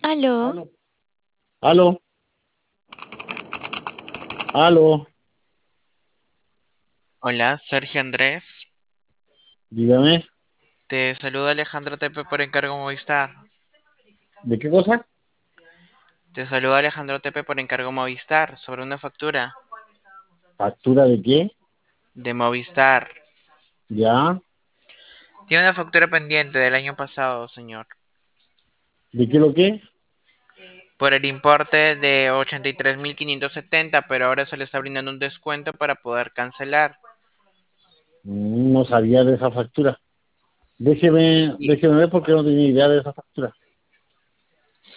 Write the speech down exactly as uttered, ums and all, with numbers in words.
Aló, Aló, aló, aló, hola, Sergio Andrés. dígame, Te saluda Alejandro Tepe por encargo Movistar. ¿de qué cosa? Te saluda Alejandro Tepe por encargo Movistar sobre una factura ¿Factura de qué? de Movistar. ¿Ya? Tiene una factura pendiente del año pasado, señor, ¿De qué lo qué? por el importe de ochenta y tres mil quinientos setenta, pero ahora se le está brindando un descuento para poder cancelar. Mm, No sabía de esa factura. Déjeme, Y déjeme ver porque no tenía idea de esa factura.